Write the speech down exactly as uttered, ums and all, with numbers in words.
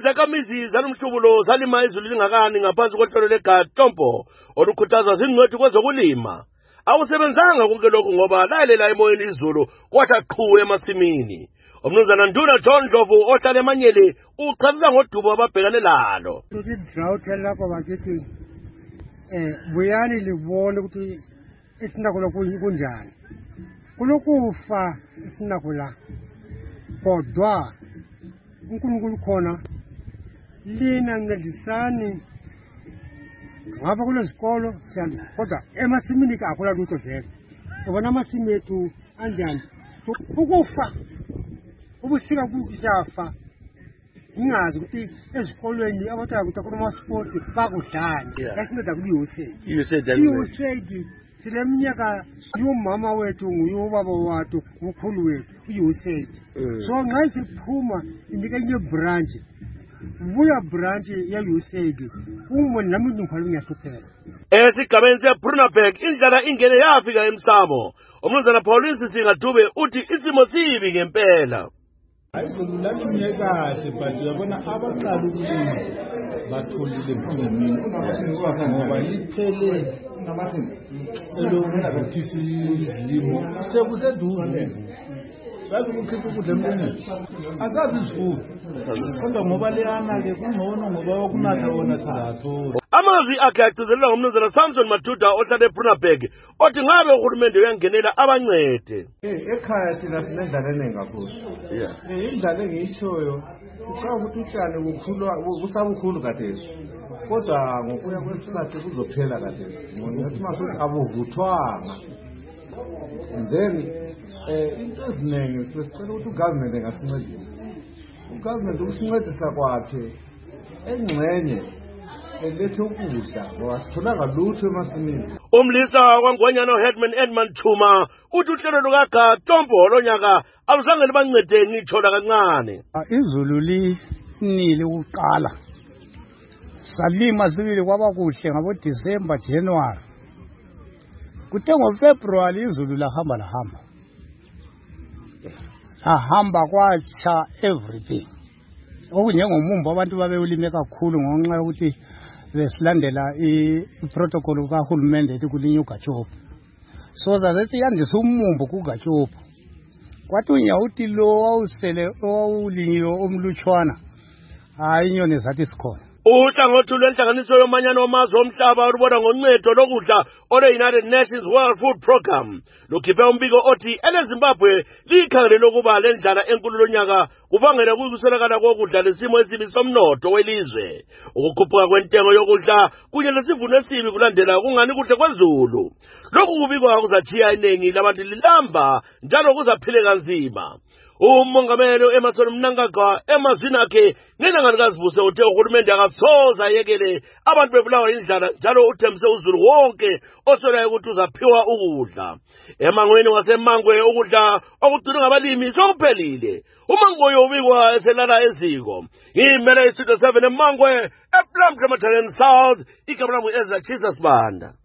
Izakhamizi zalumhlubulo zalima izulu lingakani ngaphansi kohlelo leGatompo olukhuthaza zingcwethi kwezokulima. Awusebenzanga konke lokhu ngoba layelela emoyeni izulu kwathi qhu emasimini. Umnumzana Nduna John Ndlovu ohlala eManyeli uchazisa ngodubo ababhekane lalo. Ukuthi drought lapha bakithi eh buyani libone ukuthi isinakho lokhu kunjani. Kulokufa isinakho la. Kodwa uNkulunkulu khona lina ncedisani ngapha kulezikolo siyani kodwa emasimini akula lutho vele ubona amasimi ethu anjani ukufa ubusika kuyafa ingazi ukuthi ezikolweni abathatha ukuthi akuma sports bakudlala yasinceda kuyiusage yiusage sileminyaka yomama wethu nguyobaba wathu ukhulu wethu uyiusage so nxa siphuma indike nye branch buya branch ya usage umone nami ngikhala ngiyahlupheka. Esigabeni seBrunaberg indlela ingene yafika emsamo. Umnumzana Pauline Singadube uthi isimo sibi ngempela. Ayizolulani ngekahle but uyabona abaqala ukulima batholile emphumeni ngoba iphele elokuthi izilimo sekuseduze. Bathi ukukhetha ukudla emntwini asazi isifundo kodwa ngoba leyana ke kungcono ngoba kunatha wona sizathola. Amazwi akhe agcizelelwa ngumnumzana Samson Maduda ohlala eBrunaberg othi ngabe uhulumende uyangenela abancede. Ekhaya thina sinendlela eningi kakhulu. Eh indlela engiyishoyo sicabanga ukuthi utshani bukhulwa busabukhulu kadeso. Kodwa ngokuya kwesikhathi kuzophela kadeso. Ngoba simasothi abuvuthwanga. Then eh into eziningi sicela ukuthi ugovernment engasincedisa. Ugovernment usincedisa kwakhe engcenye elethe ukudla ngoba sitholanga lutho emasimini. Umlisa kwaNgwanyana uHeadman Edmund Chuma uthi uhlelo lukaGatompo lonyaka aluzange libancede ngithola kancane. Izulu linile ukuqala salima sibili kwaba kuhle ngabo December January kuthe ngoFebruary izulu lahamba lahamba ahamba kwacha everything okunjengomumbo abantu babewulime kakhulu ngonxa yokuthi besilandela iprotocol kahulumende ethi kulinywa uGatompo so that yandisa umumbo kuGatompo kwathi unyawuti lo wawusele owulinyiwe omlutshwana hayi inyoni zathi sikhona. Uhlangothi lwenhlanganiso yomanyano wamazwe omhlaba olubona ngoncedo lokudla ole-United Nations World Food Programme lukhiphe umbiko othi eleZimbabwe likhangelele ukuba lendlala enkulu lonyaka kubangela ukukuswelakala kokudla lesimo esibi somnotho welizwe. Ukukhuphuka kwentengo yokudla kunye nesivuno esibi kulandela kungani kuhle kwezulu. Lokhu kubikwa kuzachiya iningi labantu lilamba njalo kuzaphile kanzima. Umongameli Emmerson Mnangagwa emazwini akhe ngelanga likaZibuse uthe uhulumende akasoza yekele abantu bebulawa indlala njalo uthembise uzulu wonke oswelayo ukuthi uzaphiwa ukudla. Emangweni waseMangwe ukudla okudinwa ngabalimi sokuphelile. Umangwe ubikwa eselala eziko. Ngimele istudio seven eMangwe ePlum Dramatic South igama lami Ezra Chisas Banda.